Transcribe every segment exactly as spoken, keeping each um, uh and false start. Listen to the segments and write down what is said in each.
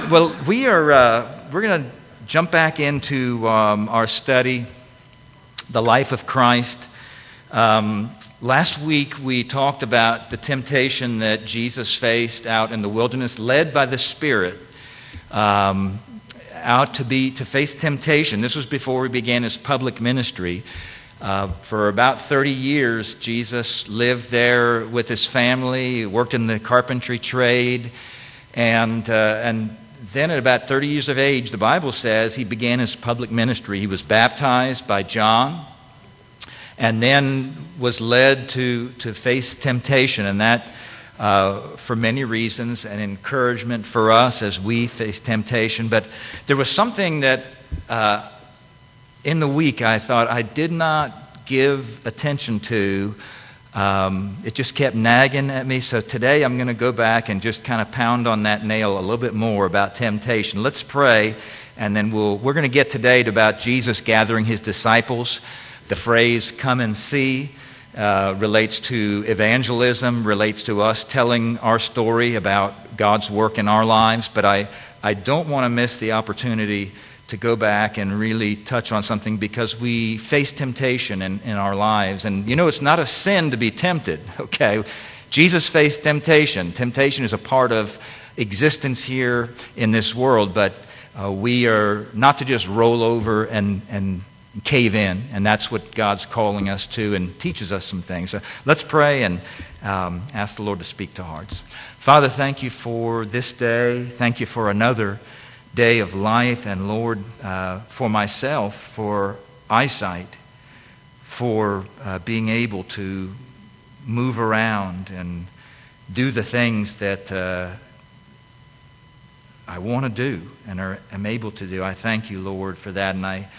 Well, we are uh, we're going to jump back into um, our study, the life of Christ. Um, last week we talked about the temptation that Jesus faced out in the wilderness, led by the Spirit, um, out to be to face temptation. This was before he began his public ministry. Uh, for about thirty years, Jesus lived there with his family, worked in the carpentry trade, and uh, and then at about thirty years of age, the Bible says he began his public ministry. He was baptized by John, and then was led to, to face temptation, and that, uh, for many reasons, an encouragement for us as we face temptation. But there was something that uh, in the week I thought I did not give attention to. Um, it just kept nagging at me. So today I'm going to go back and just kind of pound on that nail a little bit more about temptation. Let's pray, and then we'll, we're going to get today to about Jesus gathering his disciples. The phrase "come and see" uh, relates to evangelism, relates to us telling our story about God's work in our lives. But I, I don't want to miss the opportunity to go back and really touch on something, because we face temptation in, in our lives. And you know, it's not a sin to be tempted, okay? Jesus faced temptation. Temptation is a part of existence here in this world, but uh, we are not to just roll over and, and cave in, and that's what God's calling us to and teaches us some things. So let's pray and um, ask the Lord to speak to hearts. Father, thank you for this day. Thank you for another day of life, and Lord, uh, for myself, for eyesight, for uh, being able to move around and do the things that uh, I want to do and are, am able to do. I thank you, Lord, for that. And I,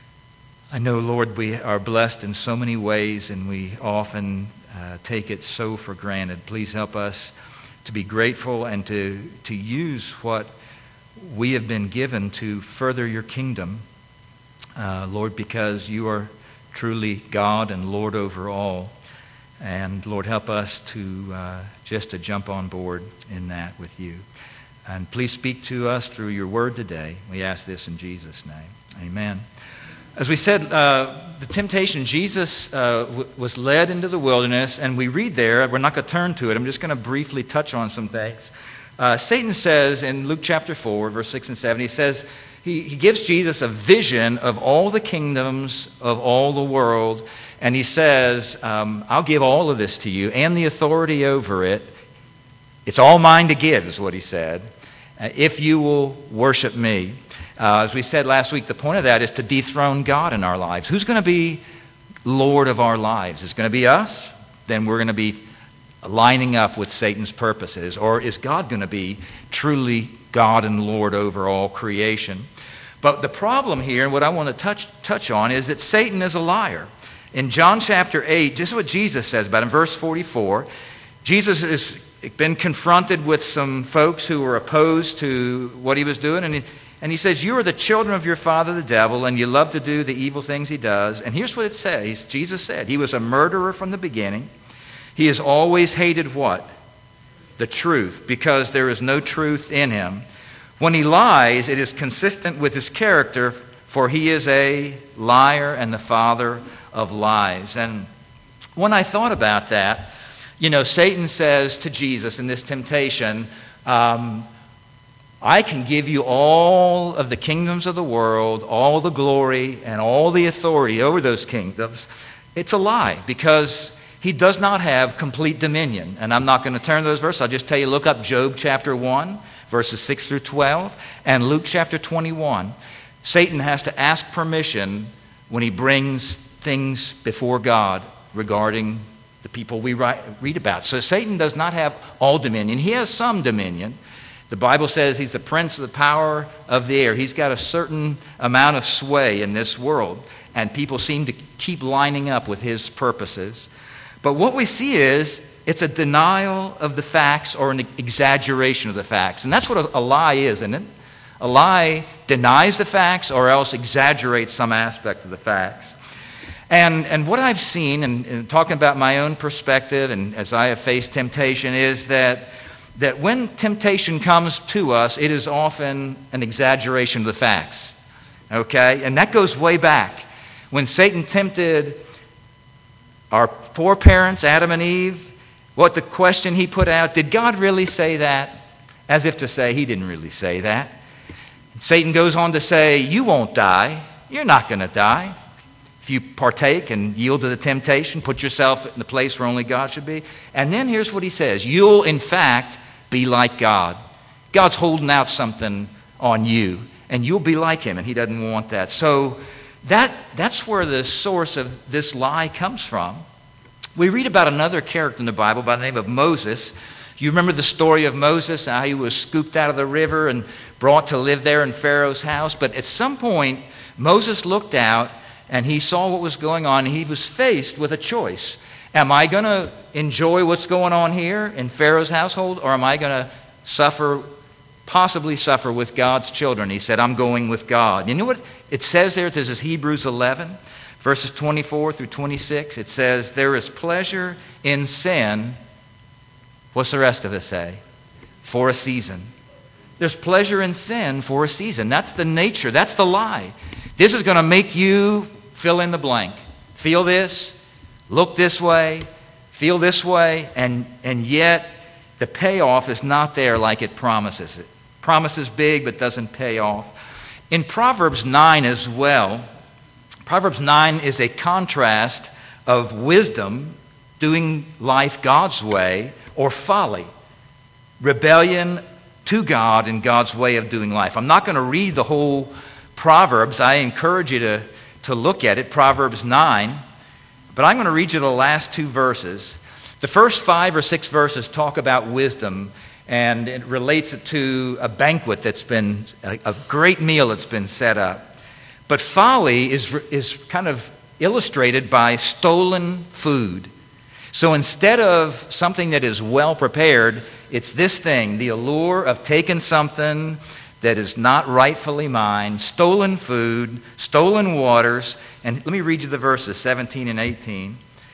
I know, Lord, we are blessed in so many ways, and we often uh, take it so for granted. Please help us to be grateful and to, to use what we have been given to further your kingdom, uh, Lord, because you are truly God and Lord over all. And Lord, help us to uh, just to jump on board in that with you. And please speak to us through your word today. We ask this in Jesus' name. Amen. As we said, uh, the temptation, Jesus uh, w- was led into the wilderness, and we read there, we're not going to turn to it, I'm just going to briefly touch on some things. Uh, Satan says in Luke chapter four, verse six and seven, he says, he, he gives Jesus a vision of all the kingdoms of all the world, and he says, um, I'll give all of this to you and the authority over it. It's all mine to give, is what he said, uh, if you will worship me. Uh, as we said last week, the point of that is to dethrone God in our lives. Who's going to be Lord of our lives? Is it going to be us? Then we're going to be lining up with Satan's purposes? Or is God going to be truly God and Lord over all creation? But the problem here, and what I want to touch touch on, is that Satan is a liar. In John chapter eight, this is what Jesus says about him, verse forty-four. Jesus has been confronted with some folks who were opposed to what he was doing, and he, and he says, you are the children of your father the devil, and you love to do the evil things he does. And here's what it says. Jesus said, he was a murderer from the beginning. He has always hated what? The truth, because there is no truth in him. When he lies, it is consistent with his character, for he is a liar and the father of lies. And when I thought about that, you know, Satan says to Jesus in this temptation, um, I can give you all of the kingdoms of the world, all the glory and all the authority over those kingdoms. It's a lie, because he does not have complete dominion. And I'm not going to turn to those verses. I'll just tell you, look up Job chapter one, verses six through twelve, and Luke chapter twenty-one. Satan has to ask permission when he brings things before God regarding the people we write, read about. So Satan does not have all dominion. He has some dominion. The Bible says he's the prince of the power of the air. He's got a certain amount of sway in this world, and people seem to keep lining up with his purposes. But what we see is it's a denial of the facts or an exaggeration of the facts. And that's what a, a lie is, isn't it? A lie denies the facts or else exaggerates some aspect of the facts. And and what I've seen, and, and talking about my own perspective, and as I have faced temptation, is that that when temptation comes to us, it is often an exaggeration of the facts. Okay? And that goes way back. When Satan tempted our foreparents, Adam and Eve, what the question he put out, did God really say that? As if to say, he didn't really say that. And Satan goes on to say, you won't die. You're not going to die. If you partake and yield to the temptation, put yourself in the place where only God should be. And then here's what he says. You'll, in fact, be like God. God's holding out something on you, and you'll be like him, and he doesn't want that. So that that's where the source of this lie comes from. We read about another character in the Bible by the name of Moses. You remember the story of Moses, how he was scooped out of the river and brought to live there in Pharaoh's house. But at some point, Moses looked out, and he saw what was going on. He was faced with a choice. Am I going to enjoy what's going on here in Pharaoh's household, or am I going to suffer, possibly suffer with God's children? He said, I'm going with God. You know what it says there? This is Hebrews eleven, verses twenty-four through twenty-six. It says, there is pleasure in sin. What's the rest of it say? For a season. There's pleasure in sin for a season. That's the nature. That's the lie. This is going to make you fill in the blank. Feel this, look this way, feel this way, and, and yet the payoff is not there like it promises. It promises big but doesn't pay off. In Proverbs nine as well, Proverbs nine is a contrast of wisdom, doing life God's way, or folly, rebellion to God and God's way of doing life. I'm not going to read the whole Proverbs. I encourage you to, to look at it, Proverbs nine. But I'm going to read you the last two verses. The first five or six verses talk about wisdom, and it relates it to a banquet that's been, a, a great meal that's been set up. But folly is, is kind of illustrated by stolen food. So instead of something that is well prepared, it's this thing, the allure of taking something that is not rightfully mine, stolen food, stolen waters. And let me read you the verses, seventeen and eighteen.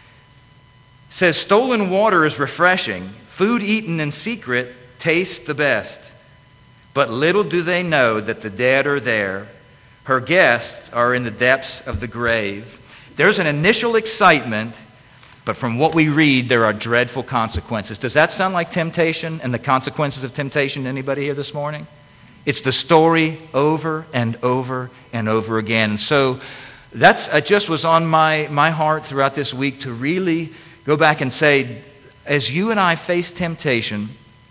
It says, stolen water is refreshing. Food eaten in secret tastes the best. But little do they know that the dead are there. Her guests are in the depths of the grave. There's an initial excitement, but from what we read, there are dreadful consequences. Does that sound like temptation and the consequences of temptation to anybody here this morning? It's the story over and over and over again. And so that's it just was on my, my heart throughout this week to really go back and say, as you and I face temptation,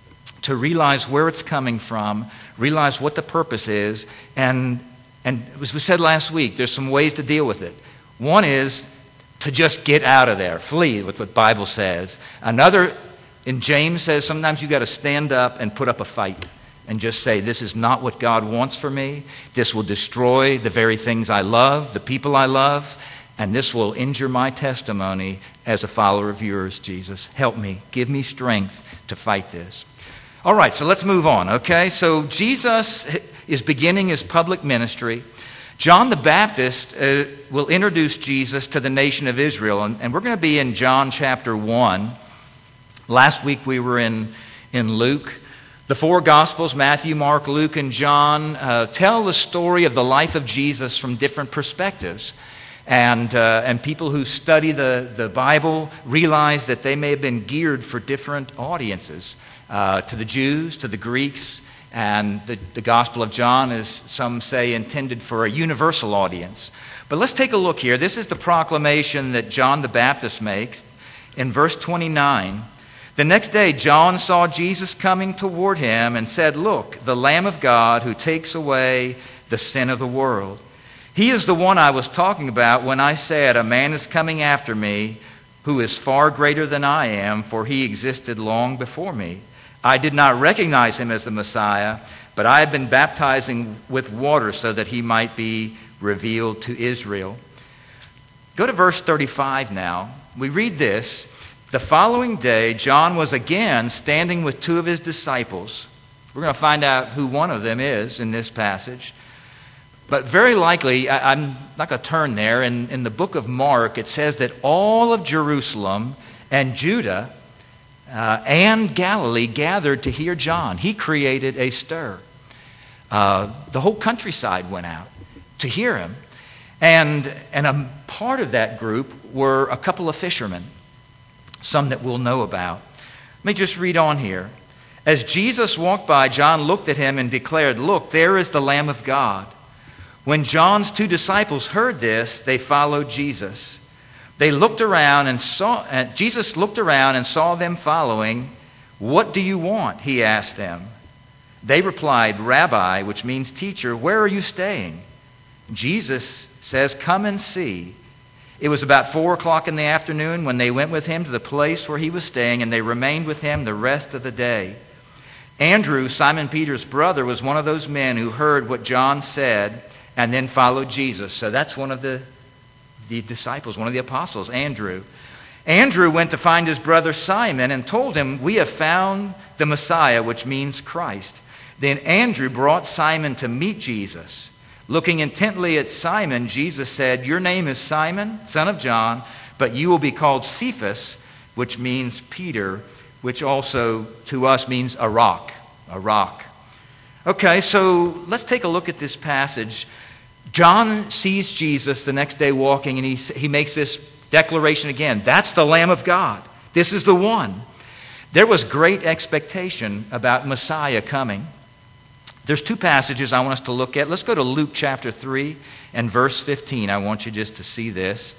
to realize where it's coming from, realize what the purpose is, and, and as we said last week, there's some ways to deal with it. One is to just get out of there, flee, what the Bible says. Another, in James says, sometimes you got to stand up and put up a fight. And just say, this is not what God wants for me. This will destroy the very things I love, the people I love, and this will injure my testimony as a follower of yours, Jesus. Help me. Give me strength to fight this. All right, so let's move on, okay? So Jesus is beginning his public ministry. John the Baptist uh, will introduce Jesus to the nation of Israel, and, and we're going to be in John chapter one. Last week we were in, in Luke. The four Gospels, Matthew, Mark, Luke, and John, uh, tell the story of the life of Jesus from different perspectives. And uh, and people who study the, the Bible realize that they may have been geared for different audiences, uh, to the Jews, to the Greeks, and the, the Gospel of John is, some say, intended for a universal audience. But let's take a look here. This is the proclamation that John the Baptist makes in verse twenty-nine. The next day, John saw Jesus coming toward him and said, look, the Lamb of God who takes away the sin of the world. He is the one I was talking about when I said, a man is coming after me who is far greater than I am, for he existed long before me. I did not recognize him as the Messiah, but I have been baptizing with water so that he might be revealed to Israel. Go to verse thirty-five now. We read this. The following day, John was again standing with two of his disciples. We're going to find out who one of them is in this passage. But very likely, I, I'm not going to turn there. In, in the book of Mark, it says that all of Jerusalem and Judah uh, and Galilee gathered to hear John. He created a stir. Uh, the whole countryside went out to hear him. And, and a part of that group were a couple of fishermen, some that we'll know about. Let me just read on here. As Jesus walked by, John looked at him and declared, "Look, there is the Lamb of God." When John's two disciples heard this, they followed Jesus. They looked around and saw, uh, Jesus looked around and saw them following. "What do you want?" he asked them. They replied, "Rabbi," which means teacher, "where are you staying?" Jesus says, "Come and see." It was about four o'clock in the afternoon when they went with him to the place where he was staying, and they remained with him the rest of the day. Andrew, Simon Peter's brother, was one of those men who heard what John said and then followed Jesus. So that's one of the, the disciples, one of the apostles, Andrew. Andrew went to find his brother Simon and told him, "We have found the Messiah," which means Christ. Then Andrew brought Simon to meet Jesus. Looking intently at Simon, Jesus said, "Your name is Simon, son of John, but you will be called Cephas," which means Peter, which also to us means a rock, a rock. Okay, so let's take a look at this passage. John sees Jesus the next day walking, and he, he makes this declaration again. That's the Lamb of God. This is the one. There was great expectation about Messiah coming. There's two passages I want us to look at. Let's go to Luke chapter three and verse fifteen. I want you just to see this.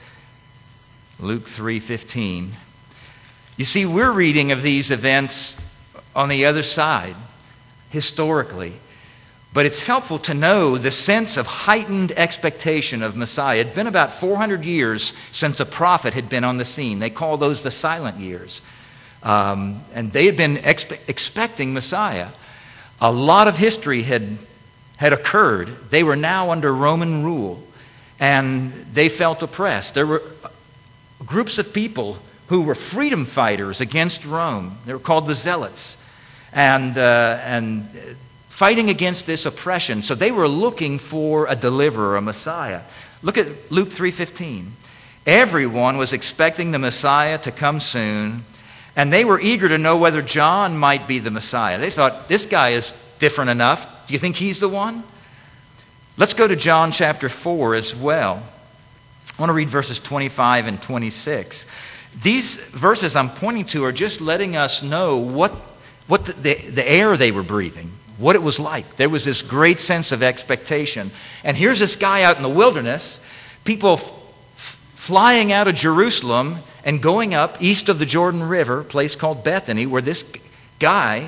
Luke three fifteen. You see, we're reading of these events on the other side, historically. But it's helpful to know the sense of heightened expectation of Messiah. It had been about four hundred years since a prophet had been on the scene. They call those the silent years. Um, and they had been expe- expecting Messiah. A lot of history had, had occurred. They were now under Roman rule, and they felt oppressed. There were groups of people who were freedom fighters against Rome. They were called the Zealots, and uh, and fighting against this oppression. So they were looking for a deliverer, a Messiah. Look at Luke three fifteen. Everyone was expecting the Messiah to come soon, and they were eager to know whether John might be the Messiah. They thought, this guy is different enough. Do you think he's the one? Let's go to John chapter four as well. I want to read verses twenty-five and twenty-six. These verses I'm pointing to are just letting us know what, what the, the, the air they were breathing, what it was like. There was this great sense of expectation. And here's this guy out in the wilderness, people f- flying out of Jerusalem and going up east of the Jordan River, a place called Bethany, where this guy,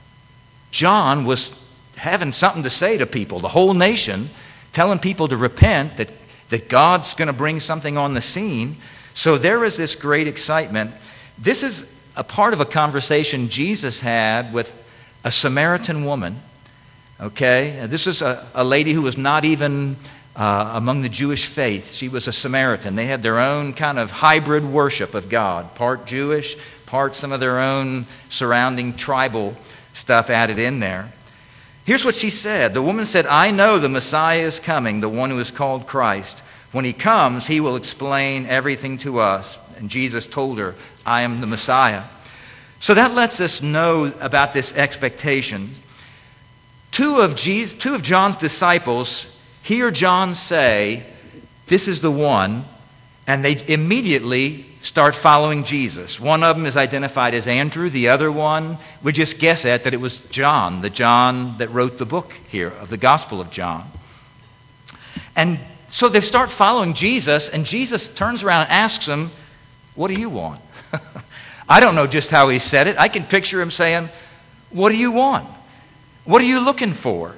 John, was having something to say to people, the whole nation, telling people to repent, that, that God's going to bring something on the scene. So there is this great excitement. This is a part of a conversation Jesus had with a Samaritan woman. Okay? This is a, a lady who was not even uh, among the Jewish faith. She was a Samaritan. They had their own kind of hybrid worship of God, part Jewish, part some of their own surrounding tribal stuff added in there. Here's what she said. The woman said, "I know the Messiah is coming, the one who is called Christ. When he comes, he will explain everything to us." And Jesus told her, "I am the Messiah." So that lets us know about this expectation. Two of, Jesus, two of John's disciples hear John say, "This is the one," and they immediately start following Jesus. One of them is identified as Andrew. The other one, we just guess at that it was John, the John that wrote the book here of the Gospel of John. And so they start following Jesus, and Jesus turns around and asks them, "What do you want?" I don't know just how he said it. I can picture him saying, "What do you want? What are you looking for?"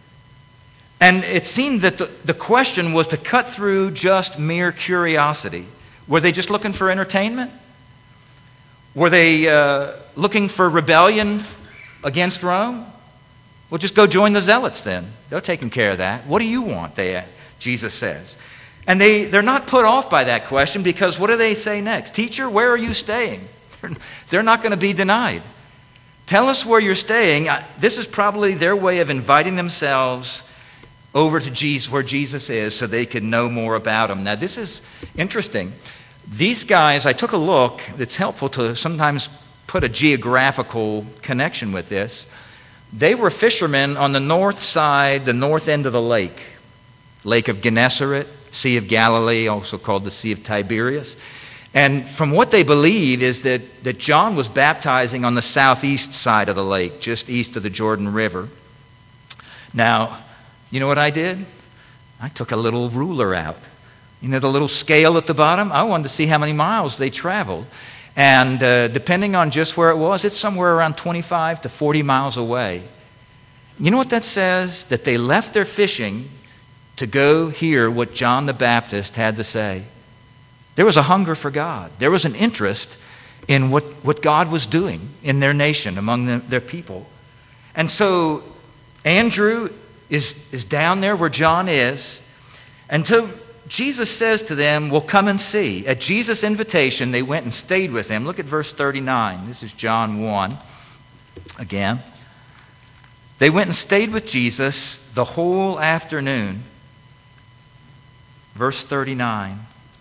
And it seemed that the, the question was to cut through just mere curiosity. Were they just looking for entertainment? Were they uh, looking for rebellion against Rome? Well, just go join the Zealots then. They're taking care of that. What do you want, they, Jesus says. And they, they're not put off by that question, because what do they say next? "Teacher, where are you staying?" They're not going to be denied. Tell us where you're staying. This is probably their way of inviting themselves over to Jesus, where Jesus is, so they could know more about him. Now, this is interesting. These guys, I took a look. It's helpful to sometimes put a geographical connection with this. They were fishermen on the north side, the north end of the lake, Lake of Gennesaret, Sea of Galilee, also called the Sea of Tiberias. And from what they believe is that, that John was baptizing on the southeast side of the lake, just east of the Jordan River. Now, you know what I did? I took a little ruler out. You know the little scale at the bottom? I wanted to see how many miles they traveled. And uh, depending on just where it was, it's somewhere around twenty-five to forty miles away. You know what that says? That they left their fishing to go hear what John the Baptist had to say. There was a hunger for God. There was an interest in what, what God was doing in their nation, among the, their people. And so Andrew is, is down there where John is. And so Jesus says to them, well, come and see. At Jesus' invitation, they went and stayed with him. Look at verse thirty-nine. This is John one again. They went and stayed with Jesus the whole afternoon. Verse thirty-nine.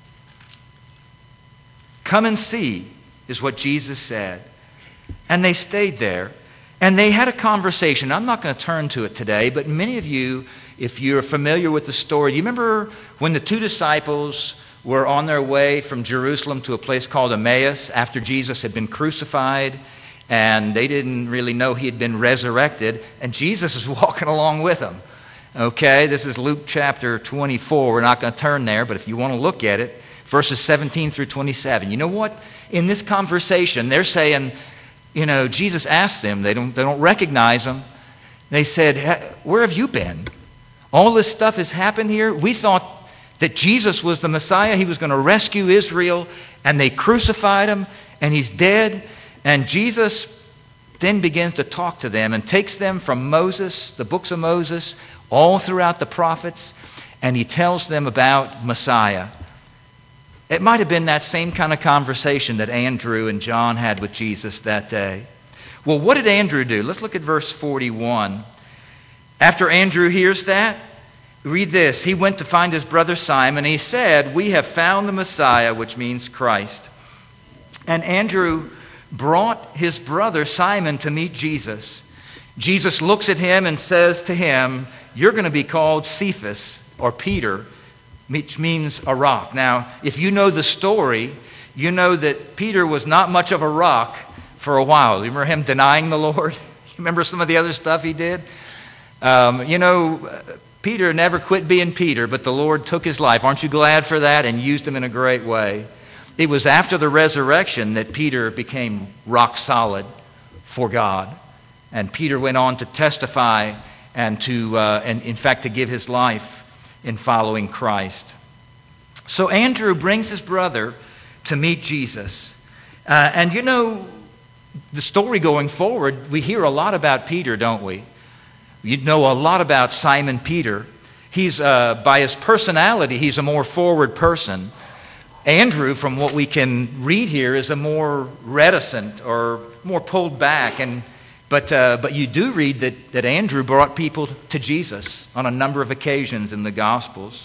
Come and see, is what Jesus said. And they stayed there. And they had a conversation. I'm not going to turn to it today, but many of you, if you're familiar with the story, you remember when the two disciples were on their way from Jerusalem to a place called Emmaus after Jesus had been crucified, and they didn't really know he had been resurrected, and Jesus is walking along with them. Okay, this is Luke chapter twenty-four. We're not going to turn there, but if you want to look at it, verses seventeen through twenty-seven. You know what? In this conversation, they're saying, you know, Jesus asked them, they don't, they don't recognize him. They said, where have you been? All this stuff has happened here. We thought that Jesus was the Messiah. He was going to rescue Israel, and they crucified him, and he's dead. And Jesus then begins to talk to them and takes them from Moses, the books of Moses, all throughout the prophets, and he tells them about Messiah. It might have been that same kind of conversation that Andrew and John had with Jesus that day. Well, what did Andrew do? Let's look at verse forty-one. After Andrew hears that, read this. He went to find his brother Simon. He said, we have found the Messiah, which means Christ. And Andrew brought his brother Simon to meet Jesus. Jesus looks at him and says to him, you're going to be called Cephas, or Peter, which means a rock. Now, if you know the story, you know that Peter was not much of a rock for a while. You remember him denying the Lord? You remember some of the other stuff he did? Um, you know, Peter never quit being Peter, but the Lord took his life. Aren't you glad for that? And used him in a great way. It was after the resurrection that Peter became rock solid for God. And Peter went on to testify and to, uh, and in fact, to give his life in following Christ. So Andrew brings his brother to meet Jesus. Uh, and you know, the story going forward, we hear a lot about Peter, don't we? You know a lot about Simon Peter. He's, uh, by his personality, he's a more forward person. Andrew, from what we can read here, is a more reticent or more pulled back. And But uh, but you do read that, that Andrew brought people to Jesus on a number of occasions in the Gospels.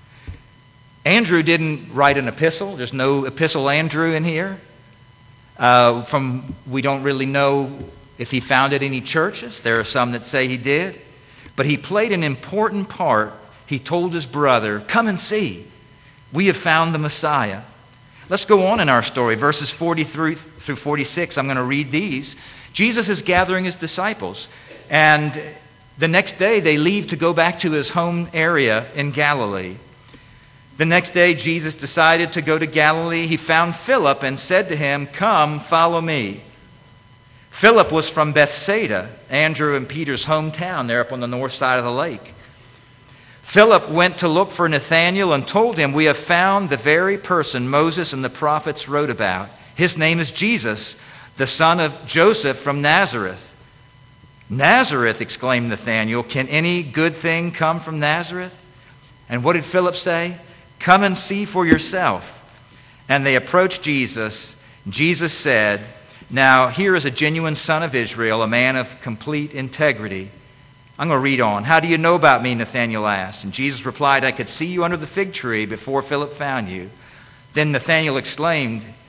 Andrew didn't write an epistle. There's no epistle Andrew in here. Uh, from we don't really know if he founded any churches. There are some that say he did. But he played an important part. He told his brother, come and see. We have found the Messiah. Let's go on in our story. Verses forty-three through forty-six, I'm going to read these. Jesus is gathering his disciples, and the next day they leave to go back to his home area in Galilee. The next day Jesus decided to go to Galilee. He found Philip and said to him, come, follow me. Philip was from Bethsaida, Andrew and Peter's hometown there up on the north side of the lake. Philip went to look for Nathanael and told him, we have found the very person Moses and the prophets wrote about. His name is Jesus, the son of Joseph from Nazareth. Nazareth, exclaimed Nathanael, can any good thing come from Nazareth? And what did Philip say? Come and see for yourself. And they approached Jesus. Jesus said, now here is a genuine son of Israel, a man of complete integrity. I'm going to read on. How do you know about me? Nathanael asked. And Jesus replied, I could see you under the fig tree before Philip found you. Then Nathanael exclaimed,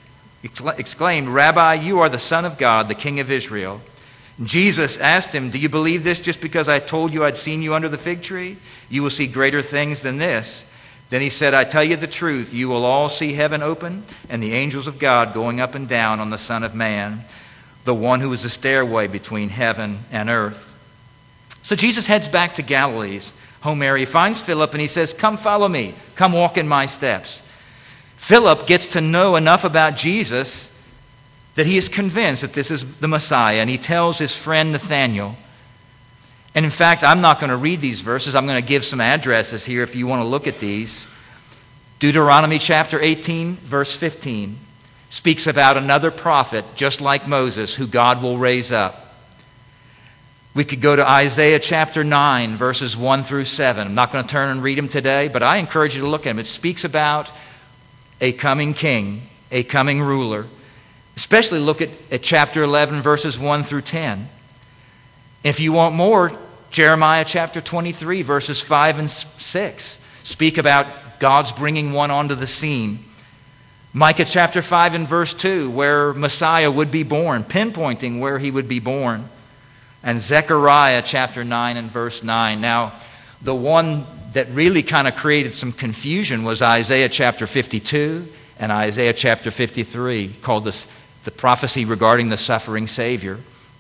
exclaimed, "Rabbi, you are the Son of God, the King of Israel." And Jesus asked him, "Do you believe this just because I told you I'd seen you under the fig tree? You will see greater things than this." Then he said, "I tell you the truth, you will all see heaven open and the angels of God going up and down on the Son of Man, the one who is the stairway between heaven and earth." So Jesus heads back to Galilee's home area. He finds Philip and he says, "Come follow me. Come walk in my steps." Philip gets to know enough about Jesus that he is convinced that this is the Messiah, and he tells his friend Nathanael. And in fact, I'm not going to read these verses. I'm going to give some addresses here if you want to look at these. Deuteronomy chapter eighteen, verse fifteen, speaks about another prophet just like Moses who God will raise up. We could go to Isaiah chapter nine, verses one through seven. I'm not going to turn and read them today, but I encourage you to look at them. It speaks about a coming king, a coming ruler. Especially look at, at chapter eleven, verses one through ten. If you want more, Jeremiah chapter twenty-three, verses five and six speak about God's bringing one onto the scene. Micah chapter five and verse two, where Messiah would be born, pinpointing where he would be born. And Zechariah chapter nine and verse nine. Now, the one that really kind of created some confusion was Isaiah chapter fifty-two and Isaiah chapter fifty-three, called this the prophecy regarding the suffering Savior.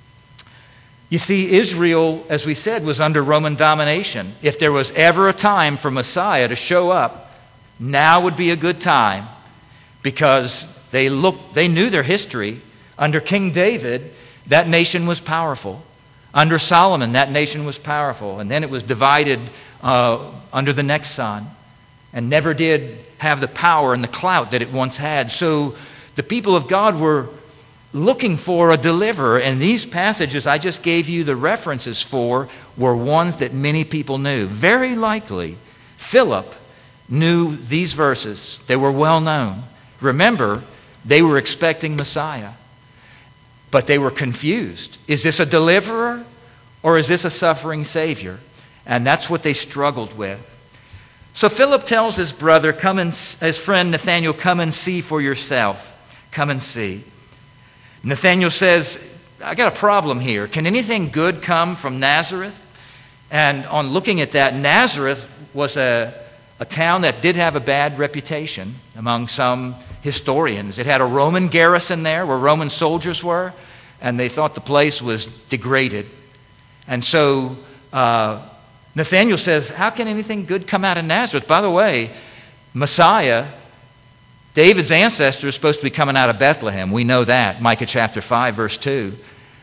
You see, Israel, as we said, was under Roman domination. If there was ever a time for Messiah to show up, now would be a good time, because they looked, they knew their history. Under King David, that nation was powerful. Under Solomon, that nation was powerful. And then it was divided uh, under the next son, and never did have the power and the clout that it once had. So the people of God were looking for a deliverer, and these passages I just gave you the references for were ones that many people knew. Very likely, Philip knew these verses. They were well known. Remember, they were expecting Messiah, but they were confused. Is this a deliverer or is this a suffering Savior? And that's what they struggled with. So Philip tells his brother, come and, his friend Nathanael, come and see for yourself. Come and see. Nathanael says, I got a problem here. Can anything good come from Nazareth? And on looking at that, Nazareth was a, a town that did have a bad reputation among some historians. It had a Roman garrison there where Roman soldiers were, and they thought the place was degraded. And so uh, Nathanael says, how can anything good come out of Nazareth? By the way, Messiah, David's ancestor, is supposed to be coming out of Bethlehem. We know that. Micah chapter five, verse two.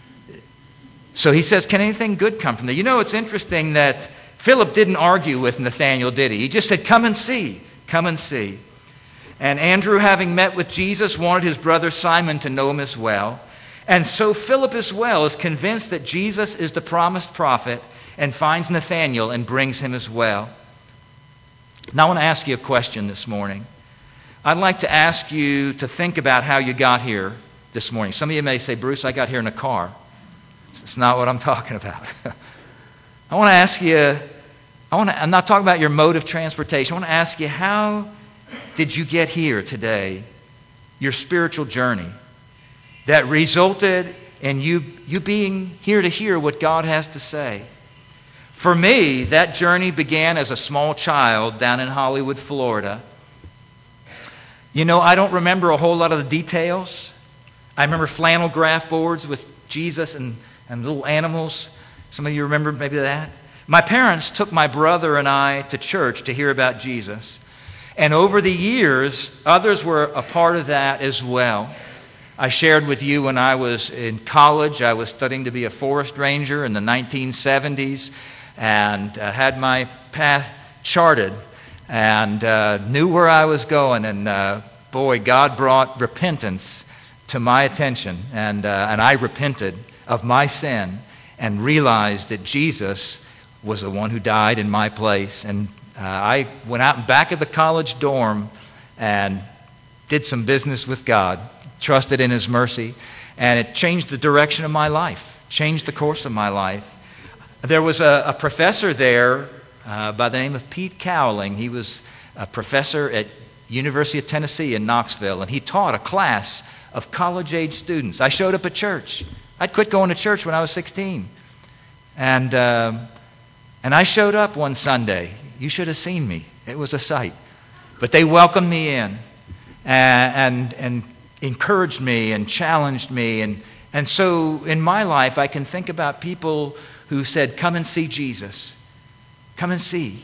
So he says, can anything good come from there? You know, it's interesting that Philip didn't argue with Nathanael, did he? He just said, come and see. Come and see. And Andrew, having met with Jesus, wanted his brother Simon to know him as well. And so Philip as well is convinced that Jesus is the promised prophet and finds Nathanael and brings him as well. Now I want to ask you a question this morning. I'd like to ask you to think about how you got here this morning. Some of you may say, Bruce, I got here in a car. That's not what I'm talking about. I want to ask you, I want to, I'm not talking about your mode of transportation. I want to ask you, how did you get here today? Your spiritual journey that resulted in you, you being here to hear what God has to say. For me, that journey began as a small child down in Hollywood, Florida. You know, I don't remember a whole lot of the details. I remember flannel graph boards with Jesus and, and little animals. Some of you remember maybe that. My parents took my brother and I to church to hear about Jesus. And over the years, others were a part of that as well. I shared with you when I was in college, I was studying to be a forest ranger in the nineteen seventies, and uh, had my path charted and uh, knew where I was going. And uh, boy, God brought repentance to my attention, and uh, and I repented of my sin and realized that Jesus was the one who died in my place. And uh, I went out back of the college dorm and did some business with God, trusted in His mercy, and it changed the direction of my life, changed the course of my life. There was a, a professor there uh, by the name of Pete Cowling. He was a professor at University of Tennessee in Knoxville, and he taught a class of college-age students. I showed up at church. I'd quit going to church when I was sixteen. And, uh, and I showed up one Sunday. You should have seen me. It was a sight. But they welcomed me in and, and, and encouraged me and challenged me. And, and so in my life, I can think about people who said, come and see Jesus. Come and see.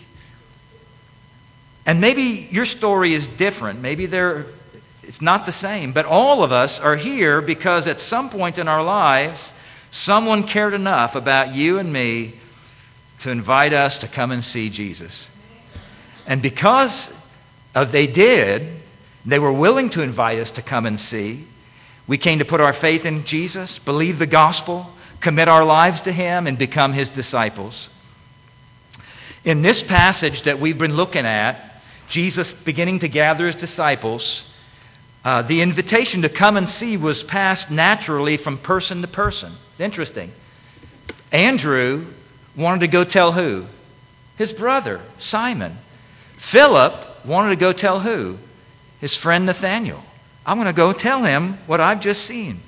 And maybe your story is different. Maybe they're, it's not the same. But all of us are here because at some point in our lives, someone cared enough about you and me to invite us to come and see Jesus. And because of they did, they were willing to invite us to come and see. We came to put our faith in Jesus, believe the gospel, commit our lives to Him, and become His disciples. In this passage that we've been looking at, Jesus beginning to gather His disciples, uh, the invitation to come and see was passed naturally from person to person. It's interesting. Andrew wanted to go tell who? His brother, Simon. Philip wanted to go tell who? His friend Nathanael. I'm going to go tell him what I've just seen.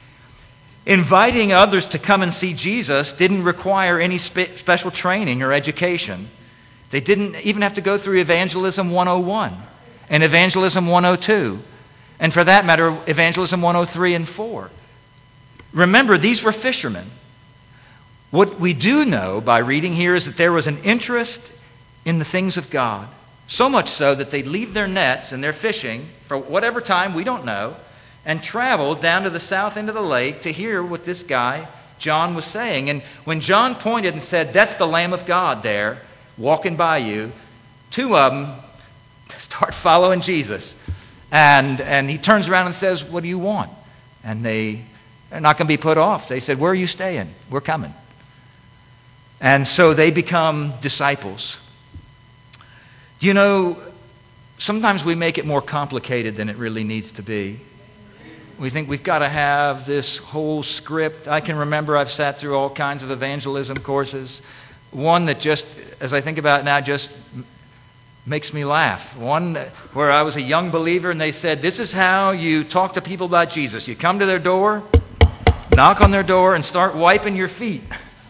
Inviting others to come and see Jesus didn't require any spe- special training or education. They didn't even have to go through Evangelism one oh one and Evangelism one oh two, and for that matter, Evangelism one oh three and four. Remember, these were fishermen. What we do know by reading here is that there was an interest in the things of God, so much so that they'd leave their nets and their fishing for whatever time, we don't know, and travel down to the south end of the lake to hear what this guy, John, was saying. And when John pointed and said, that's the Lamb of God there, walking by you, two of them start following Jesus. And, and he turns around and says, what do you want? And they, they're not going to be put off. They said, where are you staying? We're coming. And so they become disciples. You know, sometimes we make it more complicated than it really needs to be. We think we've got to have this whole script. I can remember I've sat through all kinds of evangelism courses. One that just, as I think about it now, just makes me laugh. One where I was a young believer and they said, this is how you talk to people about Jesus. You come to their door, knock on their door, and start wiping your feet.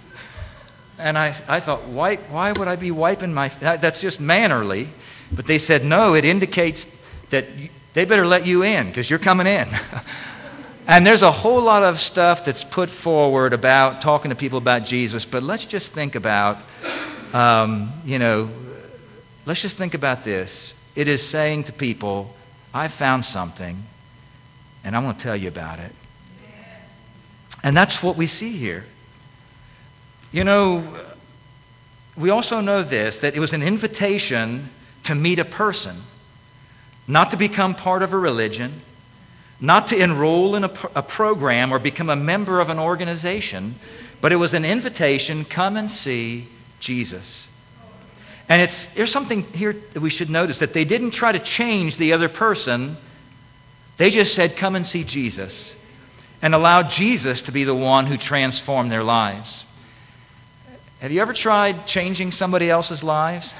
And I, I thought, why, why would I be wiping my feet? That's just mannerly. But they said, no, it indicates that they better let you in because you're coming in. And there's a whole lot of stuff that's put forward about talking to people about Jesus. But let's just think about, um, you know, let's just think about this. It is saying to people, I found something, and I'm going to tell you about it. And that's what we see here. You know, we also know this, that it was an invitation to meet a person, not to become part of a religion, not to enroll in a, a program or become a member of an organization, but it was an invitation, come and see Jesus. And it's there's something here that we should notice, that they didn't try to change the other person. They just said, come and see Jesus, and allowed Jesus to be the one who transformed their lives. Have you ever tried changing somebody else's lives?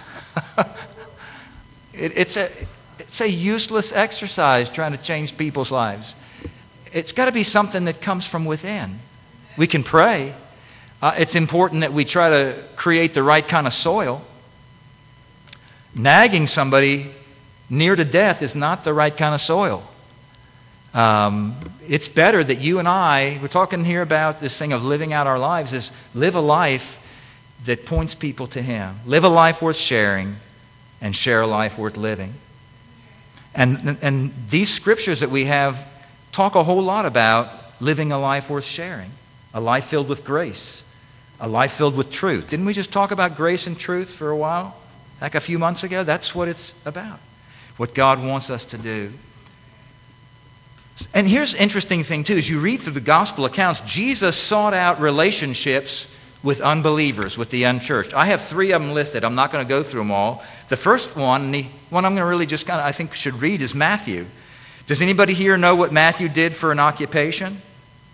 it, it's a it's a useless exercise trying to change people's lives. It's got to be something that comes from within. We can pray. Uh, it's important that we try to create the right kind of soil. Nagging somebody near to death is not the right kind of soil. Um, it's better that you and I, we're talking here about this thing of living out our lives, is live a life that points people to Him. Live a life worth sharing and share a life worth living. And, and these scriptures that we have talk a whole lot about living a life worth sharing, a life filled with grace, a life filled with truth. Didn't we just talk about grace and truth for a while? Like a few months ago? That's what it's about, what God wants us to do. And here's an interesting thing too, as you read through the gospel accounts, Jesus sought out relationships with unbelievers, with the unchurched. I have three of them listed. I'm not going to go through them all. The first one, and the one I'm going to really just kind of, I think, should read is Matthew. Does anybody here know what Matthew did for an occupation?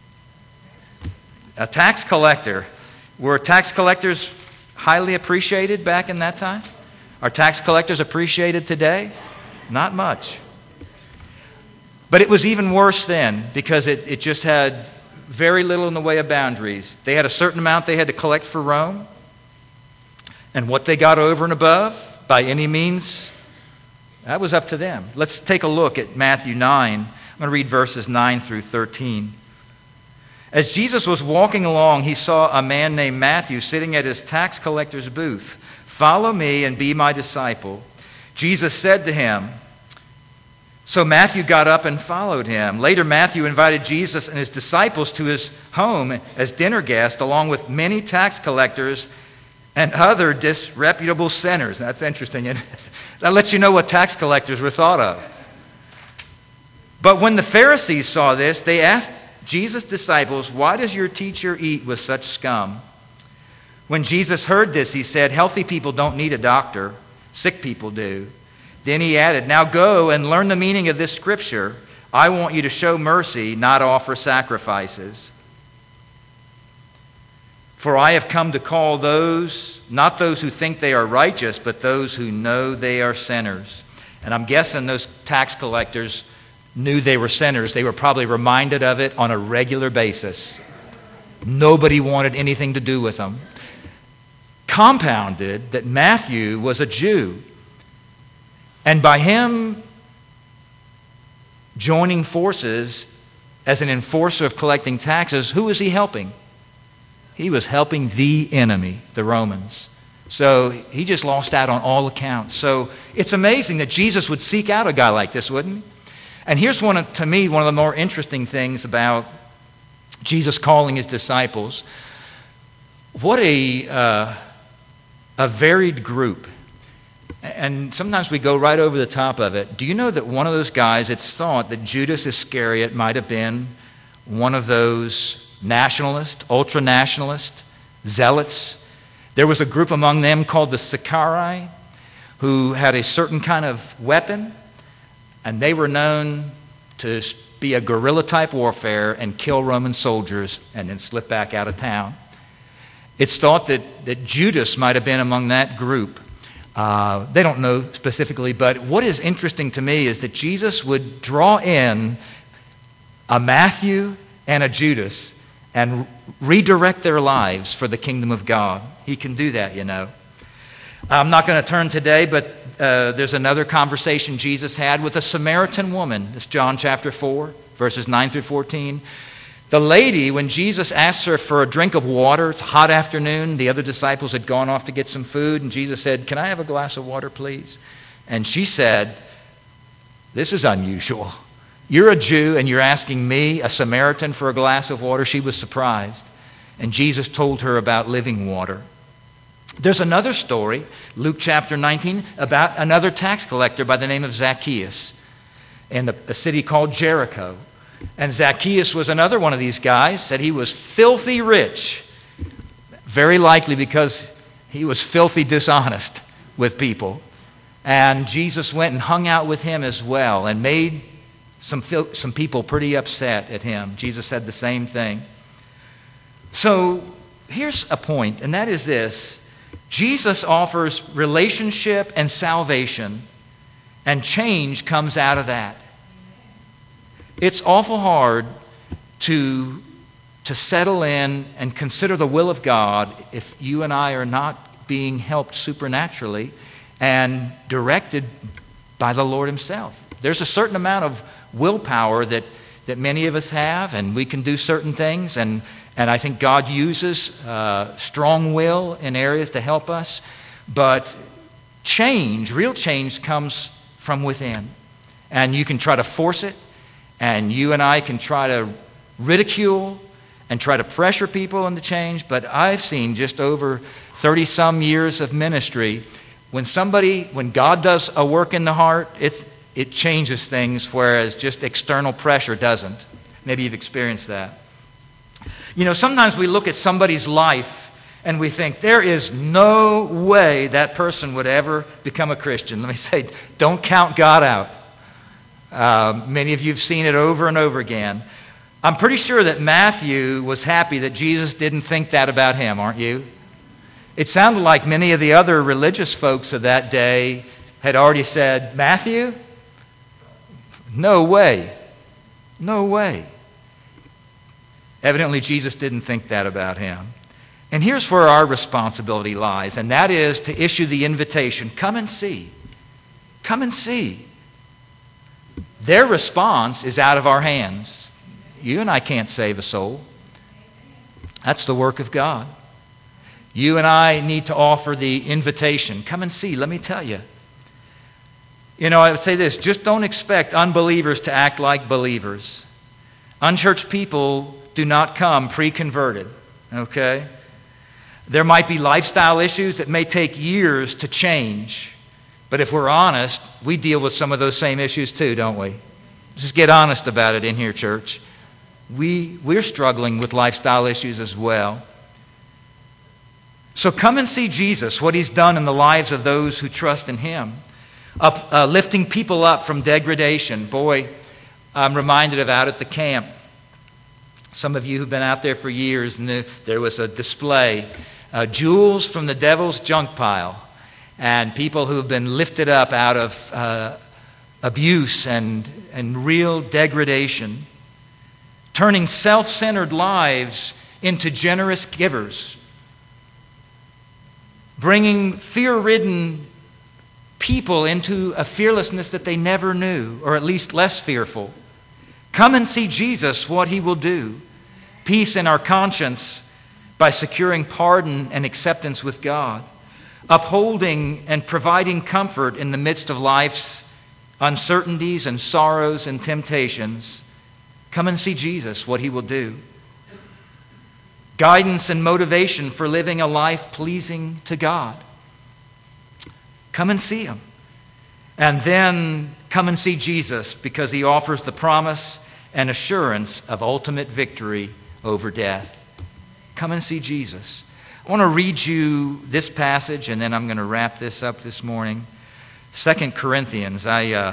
A tax collector. Were tax collectors highly appreciated back in that time? Are tax collectors appreciated today? Not much. But it was even worse then because it, it just had very little in the way of boundaries. They had a certain amount they had to collect for Rome. And what they got over and above, by any means, that was up to them. Let's take a look at Matthew nine. I'm going to read verses nine through thirteen. As Jesus was walking along, he saw a man named Matthew sitting at his tax collector's booth. "Follow me and be my disciple," Jesus said to him. So Matthew got up and followed him. Later, Matthew invited Jesus and his disciples to his home as dinner guests, along with many tax collectors and other disreputable sinners. That's interesting. That lets you know what tax collectors were thought of. But when the Pharisees saw this, they asked Jesus' disciples, "Why does your teacher eat with such scum?" When Jesus heard this, he said, "Healthy people don't need a doctor. Sick people do." Then he added, "Now go and learn the meaning of this scripture. I want you to show mercy, not offer sacrifices. For I have come to call those, not those who think they are righteous, but those who know they are sinners." And I'm guessing those tax collectors knew they were sinners. They were probably reminded of it on a regular basis. Nobody wanted anything to do with them. Compounded that Matthew was a Jew. And by him joining forces as an enforcer of collecting taxes, who was he helping? He was helping the enemy, the Romans. So he just lost out on all accounts. So it's amazing that Jesus would seek out a guy like this, wouldn't he? And here's one of, to me, one of the more interesting things about Jesus calling his disciples. What a, uh, a varied group. And sometimes we go right over the top of it. Do you know that one of those guys, it's thought that Judas Iscariot might have been one of those nationalists, ultra-nationalists, zealots? There was a group among them called the Sicarii who had a certain kind of weapon, and they were known to be a guerrilla-type warfare and kill Roman soldiers and then slip back out of town. It's thought that, that Judas might have been among that group. Uh, they don't know specifically, but what is interesting to me is that Jesus would draw in a Matthew and a Judas and redirect their lives for the kingdom of God. He can do that, you know. I'm not going to turn today, but uh, there's another conversation Jesus had with a Samaritan woman. It's John chapter four, verses nine through fourteen. The lady, when Jesus asked her for a drink of water, it's a hot afternoon, the other disciples had gone off to get some food, and Jesus said, "Can I have a glass of water, please?" And she said, "This is unusual. You're a Jew, and you're asking me, a Samaritan, for a glass of water?" She was surprised. And Jesus told her about living water. There's another story, Luke chapter nineteen, about another tax collector by the name of Zacchaeus in a city called Jericho. And Zacchaeus was another one of these guys, said he was filthy rich, very likely because he was filthy dishonest with people. And Jesus went and hung out with him as well and made some, some people pretty upset at him. Jesus said the same thing. So here's a point, and that is this. Jesus offers relationship and salvation, and change comes out of that. It's awful hard to, to settle in and consider the will of God if you and I are not being helped supernaturally and directed by the Lord himself. There's a certain amount of willpower that, that many of us have, and we can do certain things, and, and I think God uses uh, strong will in areas to help us, but change, real change, comes from within. And you can try to force it, and you and I can try to ridicule and try to pressure people into change, but I've seen just over thirty-some years of ministry, when somebody, when God does a work in the heart, it's, it changes things, whereas just external pressure doesn't. Maybe you've experienced that. You know, sometimes we look at somebody's life and we think, there is no way that person would ever become a Christian. Let me say, don't count God out. Uh, many of you have seen it over and over again. I'm pretty sure that Matthew was happy that Jesus didn't think that about him, aren't you? It sounded like many of the other religious folks of that day had already said, "Matthew? No way. No way. Evidently, Jesus didn't think that about him. And here's where our responsibility lies, and that is to issue the invitation, come and see. Come and see. Their response is out of our hands. You and I can't save a soul. That's the work of God. You and I need to offer the invitation. Come and see, let me tell you. You know, I would say this, just don't expect unbelievers to act like believers. Unchurched people do not come pre-converted, okay? There might be lifestyle issues that may take years to change. But if we're honest, we deal with some of those same issues too, don't we? Just get honest about it in here, church. We, we're struggling with lifestyle issues as well. So come and see Jesus, what he's done in the lives of those who trust in him. Up, uh, lifting people up from degradation. Boy, I'm reminded of out at the camp. Some of you who've been out there for years knew there was a display, uh, jewels from the devil's junk pile, and people who've been lifted up out of uh, abuse and, and real degradation, turning self-centered lives into generous givers, bringing fear-ridden people into a fearlessness that they never knew, or at least less fearful. Come and see Jesus, what he will do. Peace in our conscience by securing pardon and acceptance with God. Upholding and providing comfort in the midst of life's uncertainties and sorrows and temptations. Come and see Jesus, what he will do. Guidance and motivation for living a life pleasing to God. Come and see him. And then come and see Jesus, because he offers the promise and assurance of ultimate victory over death. Come and see Jesus. I want to read you this passage, and then I'm going to wrap this up this morning. Second Corinthians. I uh,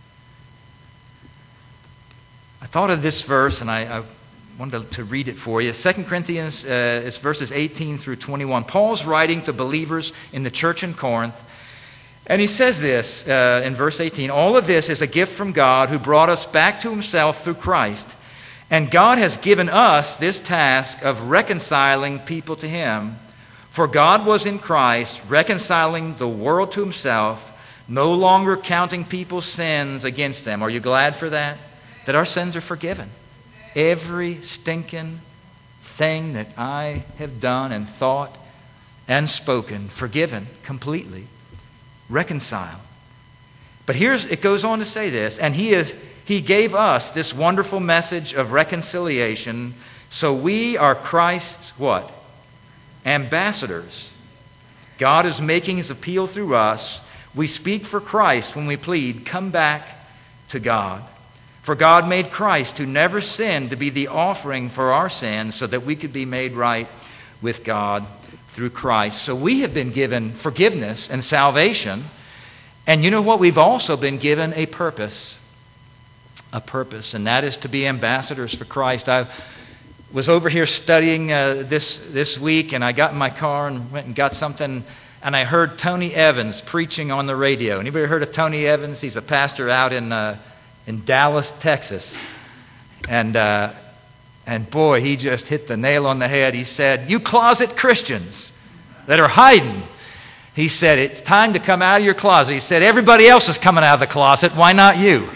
I thought of this verse, and I, I wanted to read it for you. Second Corinthians, uh, it's verses eighteen through twenty-one. Paul's writing to believers in the church in Corinth. And he says this uh, in verse eighteen, all of this is a gift from God who brought us back to himself through Christ. And God has given us this task of reconciling people to him. For God was in Christ, reconciling the world to himself, no longer counting people's sins against them. Are you glad for that? That our sins are forgiven. Every stinking thing that I have done and thought and spoken, forgiven completely. Reconcile. But here's, it goes on to say this, and he is he gave us this wonderful message of reconciliation, so we are Christ's what? Ambassadors. God is making his appeal through us. We speak for Christ when we plead, come back to God. For God made Christ, who never sinned, to be the offering for our sins, so that we could be made right with God through Christ. So we have been given forgiveness and salvation. And you know what? We've also been given a purpose. A purpose. And that is to be ambassadors for Christ. I was over here studying uh, this, this week, and I got in my car and went and got something, and I heard Tony Evans preaching on the radio. Anybody heard of Tony Evans? He's a pastor out in, uh, in Dallas, Texas. And... Uh, And boy, he just hit the nail on the head. He said, you closet Christians that are hiding. He said, it's time to come out of your closet. He said, everybody else is coming out of the closet. Why not you?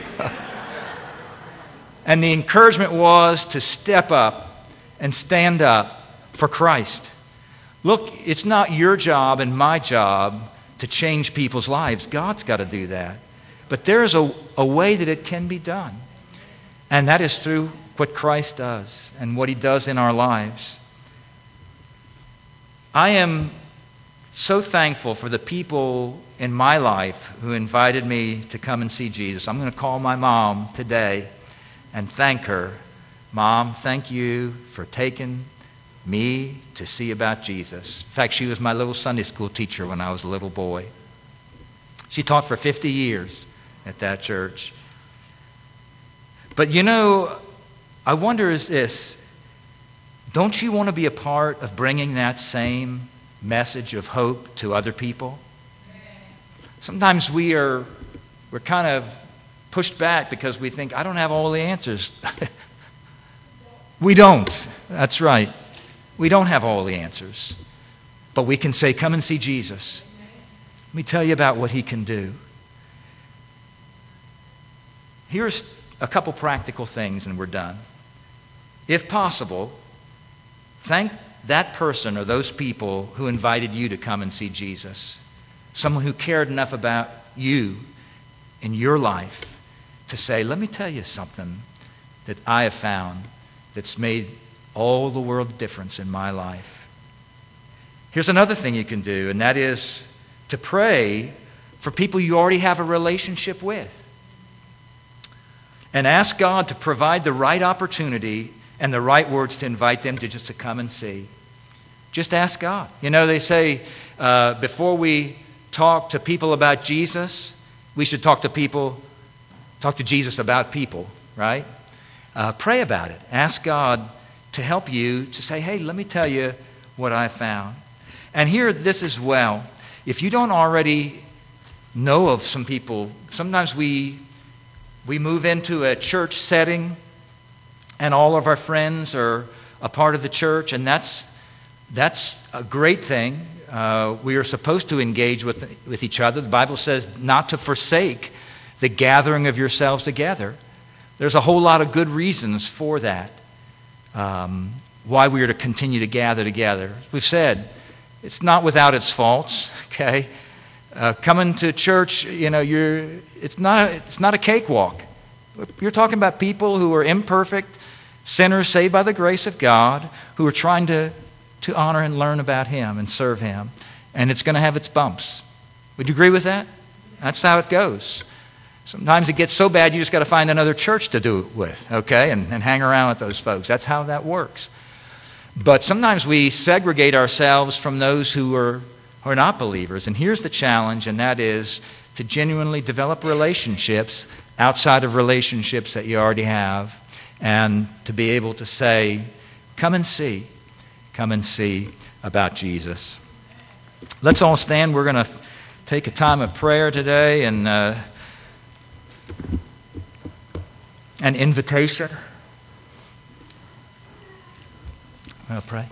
And the encouragement was to step up and stand up for Christ. Look, it's not your job and my job to change people's lives. God's got to do that. But there is a, a way that it can be done. And that is through what Christ does and what he does in our lives. I am so thankful for the people in my life who invited me to come and see Jesus. I'm going to call my mom today and thank her. Mom, thank you for taking me to see about Jesus. In fact, she was my little Sunday school teacher when I was a little boy. She taught for fifty years at that church. But you know, I wonder is this, don't you want to be a part of bringing that same message of hope to other people? Sometimes we are, we're kind of pushed back because we think, I don't have all the answers. We don't. That's right. We don't have all the answers. But we can say, come and see Jesus. Let me tell you about what he can do. Here's a couple practical things and we're done. If possible, thank that person or those people who invited you to come and see Jesus. Someone who cared enough about you in your life to say, let me tell you something that I have found that's made all the world of difference in my life. Here's another thing you can do, and that is to pray for people you already have a relationship with. And ask God to provide the right opportunity and the right words to invite them to just to come and see. Just ask God. You know, they say uh, before we talk to people about Jesus, we should talk to people, talk to Jesus about people, right? Uh, pray about it. Ask God to help you to say, hey, let me tell you what I found. And hear this as well. If you don't already know of some people, sometimes we we move into a church setting and all of our friends are a part of the church, and that's that's a great thing. Uh, we are supposed to engage with with each other. The Bible says not to forsake the gathering of yourselves together. There's a whole lot of good reasons for that, um, why we are to continue to gather together. We've said it's not without its faults, okay? Uh, coming to church, you know, you're it's not it's not a cakewalk. You're talking about people who are imperfect, sinners saved by the grace of God, who are trying to, to honor and learn about Him and serve Him. And it's going to have its bumps. Would you agree with that? That's how it goes. Sometimes it gets so bad you just got to find another church to do it with, okay, and, and hang around with those folks. That's how that works. But sometimes we segregate ourselves from those who are, who are not believers. And here's the challenge, and that is to genuinely develop relationships outside of relationships that you already have, and to be able to say, come and see, come and see about Jesus. Let's all stand. We're going to take a time of prayer today and uh, an invitation. I'll pray.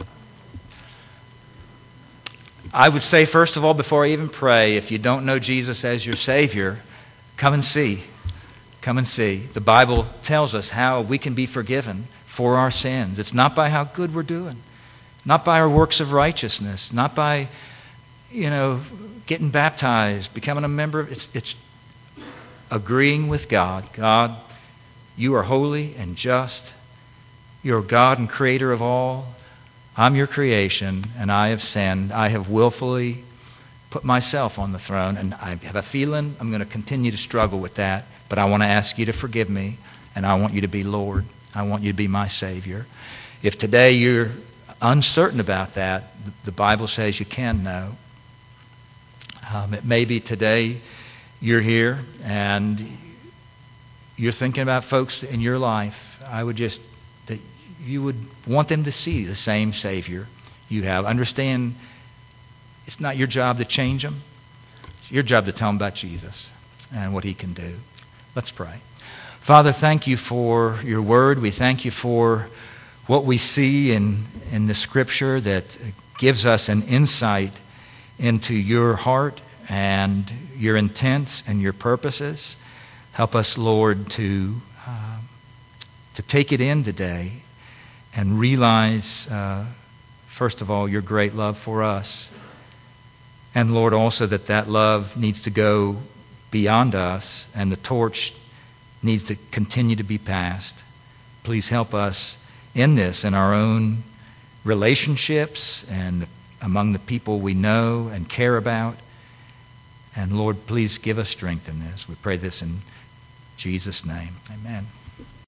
I would say, first of all, before I even pray, if you don't know Jesus as your Savior, come and see. Come and see. The Bible tells us how we can be forgiven for our sins. It's not by how good we're doing, not by our works of righteousness, not by, you know, getting baptized, becoming a member. It's, it's agreeing with God. God, you are holy and just. You're God and creator of all. I'm your creation, and I have sinned. I have willfully put myself on the throne, and I have a feeling I'm going to continue to struggle with that, but I want to ask you to forgive me, and I want you to be Lord. I want you to be my Savior. If today you're uncertain about that, the Bible says you can know. Um, it may be today you're here, and you're thinking about folks in your life. I would just that you would want them to see the same Savior you have. Understand, it's not your job to change them. It's your job to tell them about Jesus and what He can do. Let's pray. Father, thank you for your word. We thank you for what we see in, in the Scripture that gives us an insight into your heart and your intents and your purposes. Help us, Lord, to, uh, to take it in today and realize, uh, first of all, your great love for us. And, Lord, also that that love needs to go beyond us and the torch needs to continue to be passed. Please help us in this, in our own relationships and among the people we know and care about. And, Lord, please give us strength in this. We pray this in Jesus' name. Amen.